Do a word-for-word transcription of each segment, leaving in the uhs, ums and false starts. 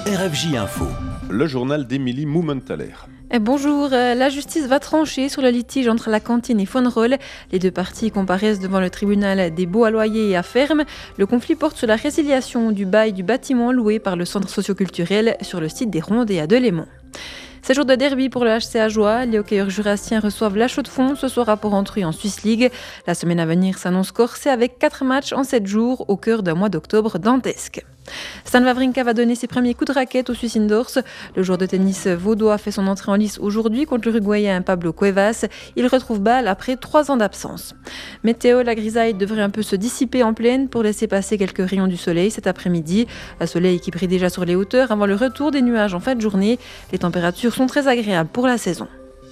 R F J Info. Le journal d'Émilie Moumentaler. Et bonjour, la justice va trancher sur le litige entre la cantine et Fonerol. Les deux parties comparaissent devant le tribunal des baux à loyer et à ferme. Le conflit porte sur la résiliation du bail du bâtiment loué par le centre socioculturel sur le site des Rondes et à Delémont. C'est jour de derby pour le H C Ajoie. Les hockeyeurs jurassiens reçoivent la Chaux-de-Fonds ce soir à Porrentruy en Swiss League. La semaine à venir s'annonce corsée avec quatre matchs en sept jours au cœur d'un mois d'octobre dantesque. Stan Wawrinka va donner ses premiers coups de raquette au Swiss Indoors. Le joueur de tennis vaudois fait son entrée en lice aujourd'hui contre l'Uruguayen Pablo Cuevas. Il retrouve balle après trois ans d'absence. Météo, la grisaille devrait un peu se dissiper en plaine pour laisser passer quelques rayons du soleil cet après-midi. Un soleil qui brille déjà sur les hauteurs avant le retour des nuages en fin de journée. Les températures sont très agréables pour la saison.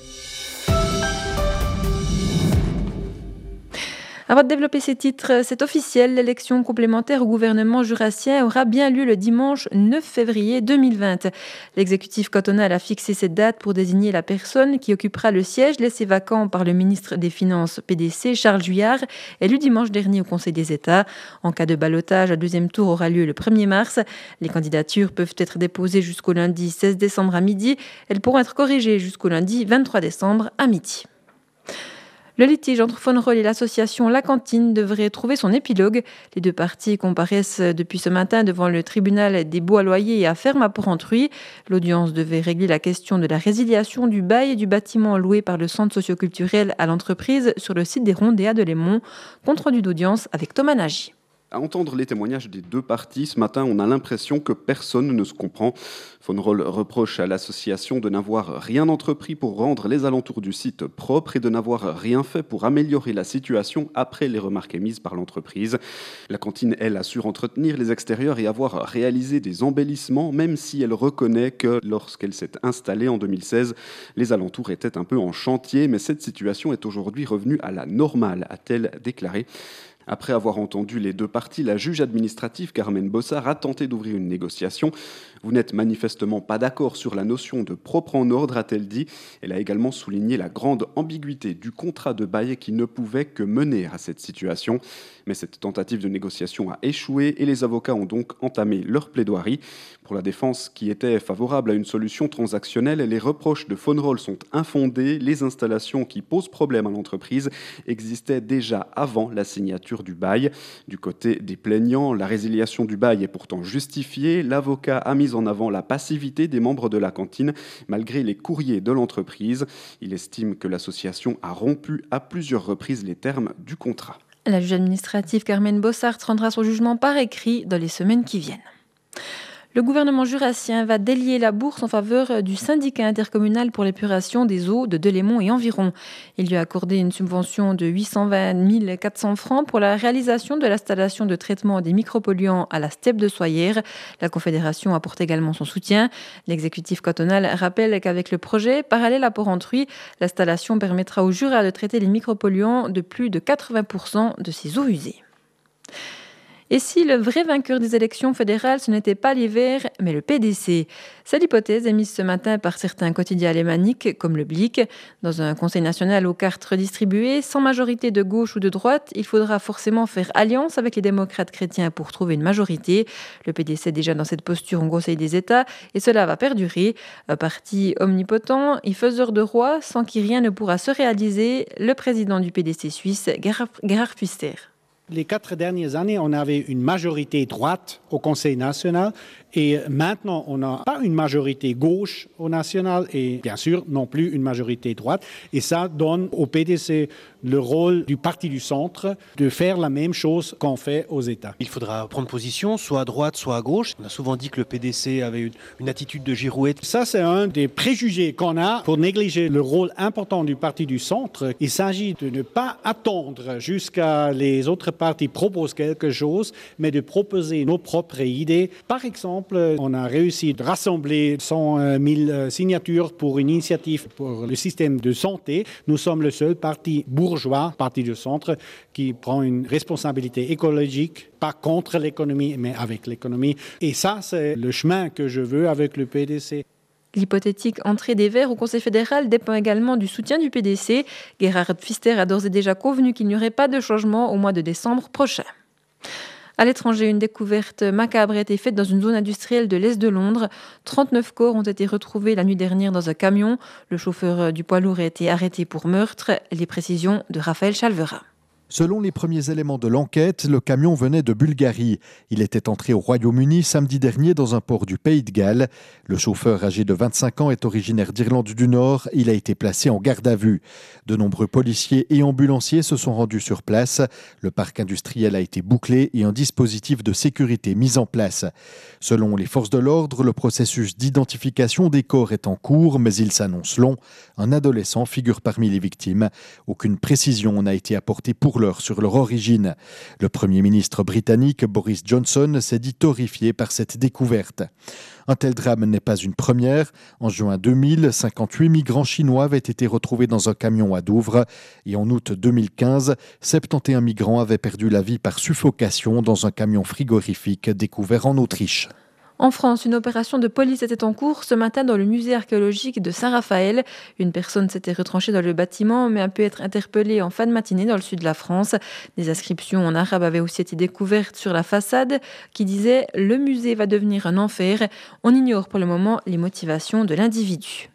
Avant de développer ces titres, c'est officiel, l'élection complémentaire au gouvernement jurassien aura bien lieu le dimanche neuf février deux mille vingt. L'exécutif cantonal a fixé cette date pour désigner la personne qui occupera le siège laissé vacant par le ministre des Finances P D C, Charles Juillard, élu dimanche dernier au Conseil des États. En cas de ballotage, un deuxième tour aura lieu le premier mars. Les candidatures peuvent être déposées jusqu'au lundi seize décembre à midi. Elles pourront être corrigées jusqu'au lundi vingt-trois décembre à midi. Le litige entre Fonerol et l'association La Cantine devrait trouver son épilogue. Les deux parties comparaissent depuis ce matin devant le tribunal des baux à loyer et à ferme à Porrentruy. L'audience devait régler la question de la résiliation du bail du bâtiment loué par le centre socioculturel à l'entreprise sur le site des Rondes et à Delémont. Compte rendu d'audience avec Thomas Nagy. À entendre les témoignages des deux parties, ce matin, on a l'impression que personne ne se comprend. Fonerol reproche à l'association de n'avoir rien entrepris pour rendre les alentours du site propres et de n'avoir rien fait pour améliorer la situation après les remarques émises par l'entreprise. La cantine, elle, assure entretenir les extérieurs et avoir réalisé des embellissements, même si elle reconnaît que lorsqu'elle s'est installée en deux mille seize, les alentours étaient un peu en chantier, mais cette situation est aujourd'hui revenue à la normale, a-t-elle déclaré. Après avoir entendu les deux parties, la juge administrative Carmen Bossard a tenté d'ouvrir une négociation. Vous n'êtes manifestement pas d'accord sur la notion de propre en ordre, a-t-elle dit. Elle a également souligné la grande ambiguïté du contrat de bail qui ne pouvait que mener à cette situation. Mais cette tentative de négociation a échoué et les avocats ont donc entamé leur plaidoirie. Pour la défense qui était favorable à une solution transactionnelle, les reproches de Fonerol sont infondés. Les installations qui posent problème à l'entreprise existaient déjà avant la signature du bail. Du côté des plaignants, la résiliation du bail est pourtant justifiée. L'avocat a mis en avant la passivité des membres de la cantine malgré les courriers de l'entreprise. Il estime que l'association a rompu à plusieurs reprises les termes du contrat. La juge administrative Carmen Bossard rendra son jugement par écrit dans les semaines qui viennent. Le gouvernement jurassien va délier la bourse en faveur du syndicat intercommunal pour l'épuration des eaux de Delémont et environ. Il lui a accordé une subvention de huit cent vingt mille quatre cents francs pour la réalisation de l'installation de traitement des micropolluants à la steppe de Soyères. La Confédération apporte également son soutien. L'exécutif cantonal rappelle qu'avec le projet parallèle à Porrentruy, l'installation permettra aux Jura de traiter les micropolluants de plus de quatre-vingts pour cent de ces eaux usées. Et si le vrai vainqueur des élections fédérales, ce n'était pas les Verts, mais le P D C? C'est l'hypothèse émise ce matin par certains quotidiens alémaniques, comme le Blick. Dans un conseil national aux cartes redistribuées, sans majorité de gauche ou de droite, il faudra forcément faire alliance avec les démocrates chrétiens pour trouver une majorité. Le P D C est déjà dans cette posture au Conseil des États, et cela va perdurer. Un parti omnipotent et faiseur de roi, sans qui rien ne pourra se réaliser, le président du P D C suisse, Gerhard Pfister. Les quatre dernières années, on avait une majorité droite au Conseil national et maintenant, on n'a pas une majorité gauche au national et bien sûr non plus une majorité droite. Et ça donne au P D C le rôle du parti du centre de faire la même chose qu'on fait aux États. Il faudra prendre position, soit à droite, soit à gauche. On a souvent dit que le P D C avait une, une attitude de girouette. Ça, c'est un des préjugés qu'on a pour négliger le rôle important du parti du centre. Il s'agit de ne pas attendre jusqu'à les autres partis proposent quelque chose, mais de proposer nos propres idées. Par exemple, on a réussi à rassembler cent mille signatures pour une initiative pour le système de santé. Nous sommes le seul parti bourgeois, parti du centre, qui prend une responsabilité écologique, pas contre l'économie, mais avec l'économie. Et ça, c'est le chemin que je veux avec le P D C. L'hypothétique entrée des Verts au Conseil fédéral dépend également du soutien du P D C. Gerhard Pfister a d'ores et déjà convenu qu'il n'y aurait pas de changement au mois de décembre prochain. À l'étranger, une découverte macabre a été faite dans une zone industrielle de l'Est de Londres. trente-neuf corps ont été retrouvés la nuit dernière dans un camion. Le chauffeur du poids lourd a été arrêté pour meurtre. Les précisions de Raphaël Chalvera. Selon les premiers éléments de l'enquête, le camion venait de Bulgarie. Il était entré au Royaume-Uni samedi dernier dans un port du Pays de Galles. Le chauffeur âgé de vingt-cinq ans est originaire d'Irlande du Nord. Il a été placé en garde à vue. De nombreux policiers et ambulanciers se sont rendus sur place. Le parc industriel a été bouclé et un dispositif de sécurité mis en place. Selon les forces de l'ordre, le processus d'identification des corps est en cours, mais il s'annonce long. Un adolescent figure parmi les victimes. Aucune précision n'a été apportée pour l'heure sur leur origine. Le Premier ministre britannique Boris Johnson s'est dit horrifié par cette découverte. Un tel drame n'est pas une première. En juin deux mille, cinquante-huit migrants chinois avaient été retrouvés dans un camion à Douvres. Et en août deux mille quinze, soixante et onze migrants avaient perdu la vie par suffocation dans un camion frigorifique découvert en Autriche. En France, une opération de police était en cours ce matin dans le musée archéologique de Saint-Raphaël. Une personne s'était retranchée dans le bâtiment mais a pu être interpellée en fin de matinée dans le sud de la France. Des inscriptions en arabe avaient aussi été découvertes sur la façade qui disaient « Le musée va devenir un enfer ». On ignore pour le moment les motivations de l'individu.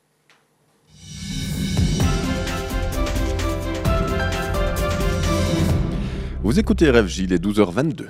Vous écoutez R F J, il est douze heures vingt-deux.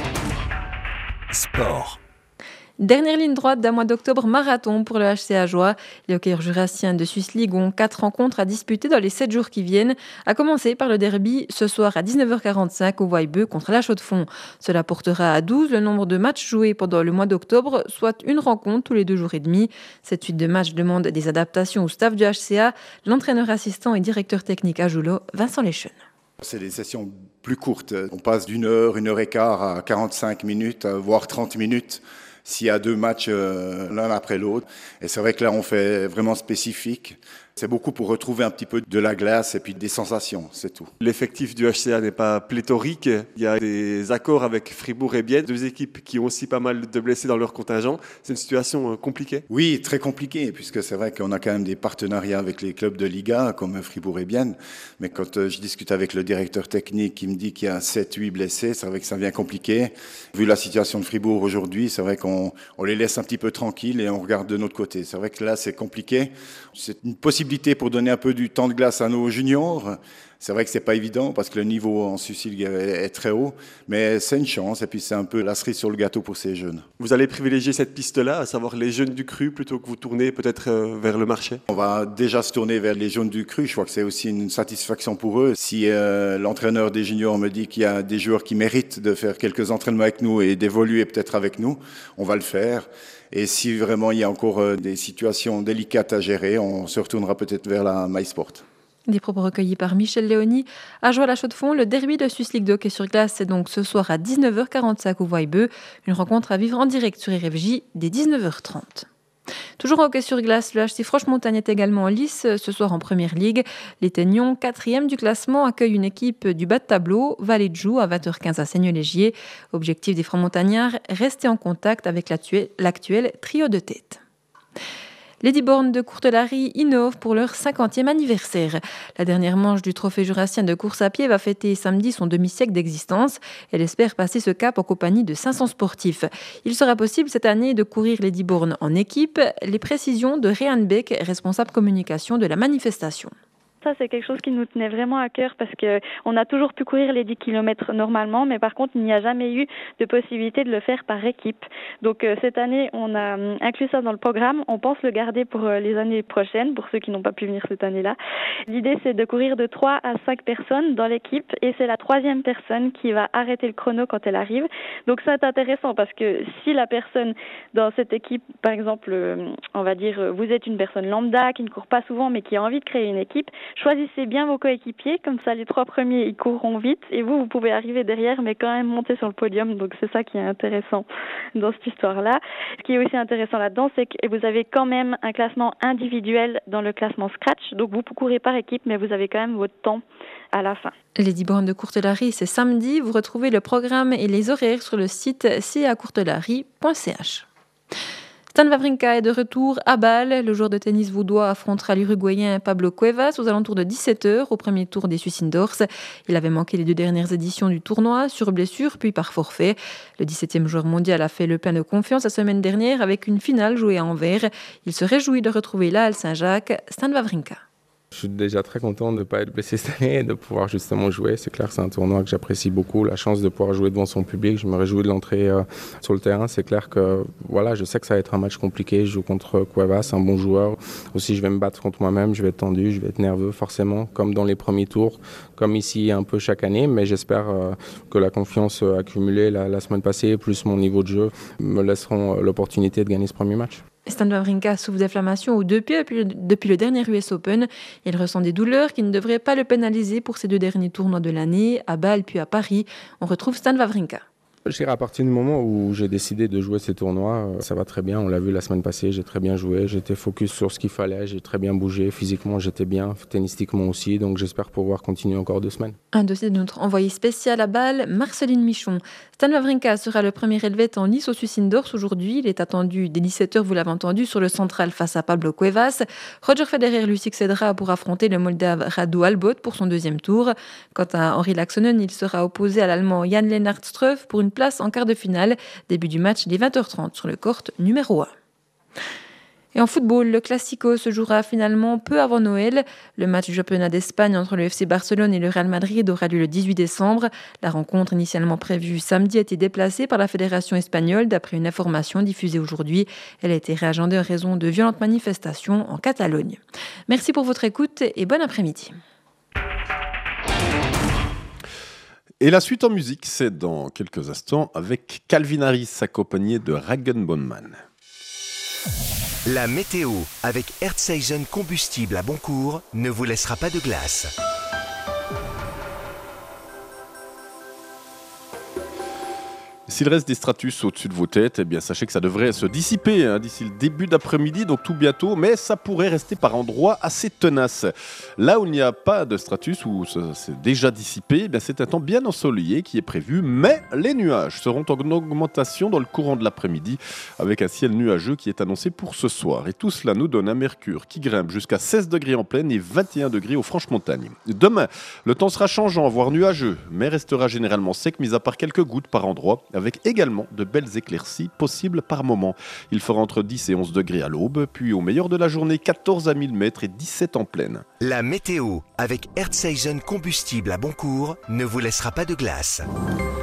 Sport. Dernière ligne droite d'un mois d'octobre marathon pour le H C Ajoie. Les hockeyeurs jurassiens de Swiss League ont quatre rencontres à disputer dans les sept jours qui viennent, à commencer par le derby ce soir à dix-neuf heures quarante-cinq au Voibeux contre la Chaux-de-Fonds. Cela portera à douze le nombre de matchs joués pendant le mois d'octobre, soit une rencontre tous les deux jours et demi. Cette suite de matchs demande des adaptations au staff du H C A. L'entraîneur assistant et directeur technique à Joulot, Vincent Leschen. C'est des sessions plus courtes. On passe d'une heure, une heure et quart à quarante-cinq minutes, voire trente minutes. S'il y a deux matchs euh, l'un après l'autre. Et c'est vrai que là, on fait vraiment spécifique. C'est beaucoup pour retrouver un petit peu de la glace et puis des sensations, c'est tout. L'effectif du H C A n'est pas pléthorique. Il y a des accords avec Fribourg et Bienne, deux équipes qui ont aussi pas mal de blessés dans leur contingent. C'est une situation compliquée. Oui, très compliquée, puisque c'est vrai qu'on a quand même des partenariats avec les clubs de Liga, comme Fribourg et Bienne. Mais quand je discute avec le directeur technique qui me dit qu'il y a sept huit blessés, c'est vrai que ça devient compliqué. Vu la situation de Fribourg aujourd'hui, c'est vrai qu'on on les laisse un petit peu tranquilles et on regarde de notre côté. C'est vrai que là, c'est compliqué. C'est une possibilité pour donner un peu du temps de glace à nos juniors. C'est vrai que c'est pas évident parce que le niveau en Suisse est très haut, mais c'est une chance et puis c'est un peu la cerise sur le gâteau pour ces jeunes. Vous allez privilégier cette piste-là, à savoir les jeunes du cru, plutôt que vous tournez peut-être vers le marché? On va déjà se tourner vers les jeunes du cru. Je crois que c'est aussi une satisfaction pour eux. Si euh, l'entraîneur des juniors me dit qu'il y a des joueurs qui méritent de faire quelques entraînements avec nous et d'évoluer peut-être avec nous, on va le faire. Et si vraiment il y a encore euh, des situations délicates à gérer, on se retournera peut-être vers la MySport. Des propos recueillis par Michel Léoni. À Joie-la-Chaux-de-Fonds, le derby de Swiss League de hockey sur glace, c'est donc ce soir à dix-neuf heures quarante-cinq au Voibeux. Une rencontre à vivre en direct sur R F J dès dix-neuf heures trente. Toujours en hockey sur glace, le H C Franche-Montagne est également en lice ce soir en Première Ligue. Les Teignons, quatrième du classement, accueillent une équipe du bas de tableau, Vallée de Joux, à vingt heures quinze à Seigneux-Légier. Objectif des Francs-Montagnards, rester en contact avec l'actuel trio de tête. Les Dibornes de Courtelary innovent pour leur cinquantième anniversaire. La dernière manche du Trophée jurassien de course à pied va fêter samedi son demi-siècle d'existence. Elle espère passer ce cap en compagnie de cinq cents sportifs. Il sera possible cette année de courir les Dibornes en équipe. Les précisions de Réanne Beck, responsable communication de la manifestation. Ça, c'est quelque chose qui nous tenait vraiment à cœur parce que on a toujours pu courir les dix kilomètres normalement, mais par contre, il n'y a jamais eu de possibilité de le faire par équipe. Donc, euh, cette année, on a euh, inclus ça dans le programme. On pense le garder pour euh, les années prochaines, pour ceux qui n'ont pas pu venir cette année-là. L'idée, c'est de courir de trois à cinq personnes dans l'équipe et c'est la troisième personne qui va arrêter le chrono quand elle arrive. Donc, ça, c'est intéressant parce que si la personne dans cette équipe, par exemple, euh, on va dire, euh, vous êtes une personne lambda qui ne court pas souvent mais qui a envie de créer une équipe, choisissez bien vos coéquipiers, comme ça les trois premiers ils courront vite et vous, vous pouvez arriver derrière mais quand même monter sur le podium. Donc c'est ça qui est intéressant dans cette histoire-là. Ce qui est aussi intéressant là-dedans, c'est que vous avez quand même un classement individuel dans le classement Scratch. Donc vous courez par équipe mais vous avez quand même votre temps à la fin. Les Dibornes de Courtelary, c'est samedi. Vous retrouvez le programme et les horaires sur le site c a courtelary point c h. Stan Wawrinka est de retour à Bâle. Le joueur de tennis vaudois affrontera l'Uruguayen Pablo Cuevas aux alentours de dix-sept heures au premier tour des Swiss Indoors. Il avait manqué les deux dernières éditions du tournoi, sur blessure puis par forfait. Le dix-septième joueur mondial a fait le plein de confiance la semaine dernière avec une finale jouée à Anvers. Il se réjouit de retrouver là, à Saint-Jacques, Stan Wawrinka. Je suis déjà très content de ne pas être blessé cette année et de pouvoir justement jouer. C'est clair que c'est un tournoi que j'apprécie beaucoup. La chance de pouvoir jouer devant son public, je me réjouis de l'entrée euh, sur le terrain. C'est clair que voilà, je sais que ça va être un match compliqué. Je joue contre Cuevas, un bon joueur. Aussi, je vais me battre contre moi-même. Je vais être tendu, je vais être nerveux forcément, comme dans les premiers tours, comme ici un peu chaque année. Mais j'espère euh, que la confiance accumulée la, la semaine passée, plus mon niveau de jeu, me laisseront l'opportunité de gagner ce premier match. Stan Wawrinka souffre d'inflammation aux deux pieds depuis le, depuis le dernier U S Open. Il ressent des douleurs qui ne devraient pas le pénaliser pour ses deux derniers tournois de l'année, à Bâle puis à Paris. On retrouve Stan Wawrinka. Je dirais à partir du moment où j'ai décidé de jouer ces tournois, ça va très bien. On l'a vu la semaine passée, j'ai très bien joué, j'étais focus sur ce qu'il fallait, j'ai très bien bougé. Physiquement, j'étais bien, tennistiquement aussi, donc j'espère pouvoir continuer encore deux semaines. Un dossier de notre envoyé spécial à Bâle, Marceline Michon. Stan Wawrinka sera le premier helvète en lice au Swiss Indoors aujourd'hui. Il est attendu dès dix-sept heures, vous l'avez entendu, sur le central face à Pablo Cuevas. Roger Federer lui succédera pour affronter le Moldave Radu Albot pour son deuxième tour. Quant à Henri Laaksonen, il sera opposé à l'Allemand Jan-Lennart Struff pour une place en quart de finale. Début du match dès vingt heures trente sur le court numéro un. Et en football, le Classico se jouera finalement peu avant Noël. Le match du championnat d'Espagne entre le F C Barcelone et le Real Madrid aura lieu le dix-huit décembre. La rencontre initialement prévue samedi a été déplacée par la Fédération espagnole d'après une information diffusée aujourd'hui. Elle a été réagendée en raison de violentes manifestations en Catalogne. Merci pour votre écoute et bon après-midi. Et la suite en musique, c'est dans quelques instants avec Calvin Harris accompagné de Rag'n'Bone Man. La météo avec Earthseason combustible à bon cours ne vous laissera pas de glace. S'il reste des stratus au-dessus de vos têtes, eh bien sachez que ça devrait se dissiper hein, d'ici le début d'après-midi, donc tout bientôt, mais ça pourrait rester par endroits assez tenaces. Là où il n'y a pas de stratus, où c'est déjà dissipé, eh bien c'est un temps bien ensoleillé qui est prévu, mais les nuages seront en augmentation dans le courant de l'après-midi, avec un ciel nuageux qui est annoncé pour ce soir. Et tout cela nous donne un mercure qui grimpe jusqu'à seize degrés en plaine et vingt et un degrés aux Franches-Montagnes. Demain, le temps sera changeant, voire nuageux, mais restera généralement sec, mis à part quelques gouttes par endroit, avec également de belles éclaircies possibles par moment. Il fera entre dix et onze degrés à l'aube, puis au meilleur de la journée, quatorze à mille mètres et dix-sept en plaine. La météo avec Earthseason combustible à bon cours ne vous laissera pas de glace.